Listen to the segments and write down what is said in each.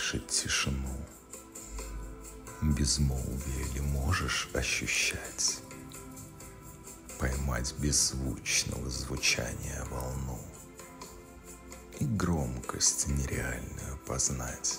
слышать тишину? Безмолвие ли можешь ощущать? Поймать беззвучного звучания волну и громкость нереальную познать?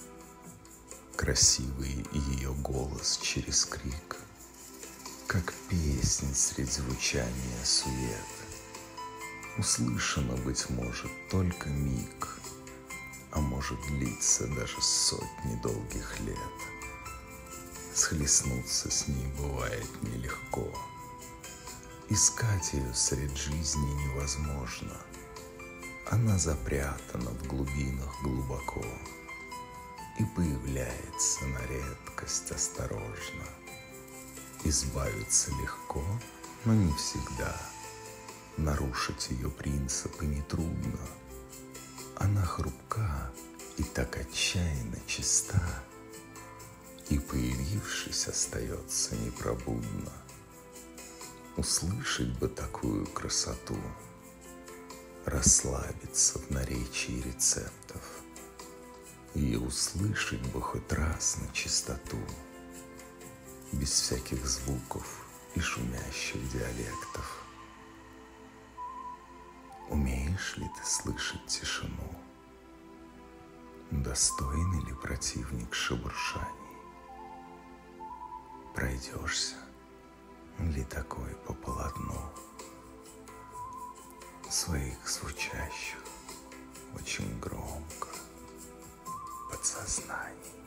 Красивый ее голос через крик, как песнь средь звучания сует. Услышано, быть может, только миг, а может длиться даже сотни долгих лет. Схлестнуться с ней бывает нелегко. Искать ее средь жизни невозможно. Она запрятана в глубинах глубоко и появляется на редкость осторожно. Избавиться легко, но не всегда. Нарушить ее принципы нетрудно. Она хрупка и так отчаянно чиста, и, появившись, остается непробудно. Услышать бы такую красоту, расслабиться в наречии рецептов, и услышать бы хоть раз на чистоту, без всяких звуков и шумящих диалектов. Умеешь ли ты слышать тишину? Достойный ли противник шебуршаний? Пройдешься ли такой по полотну своих звучащих очень громко подсознаний?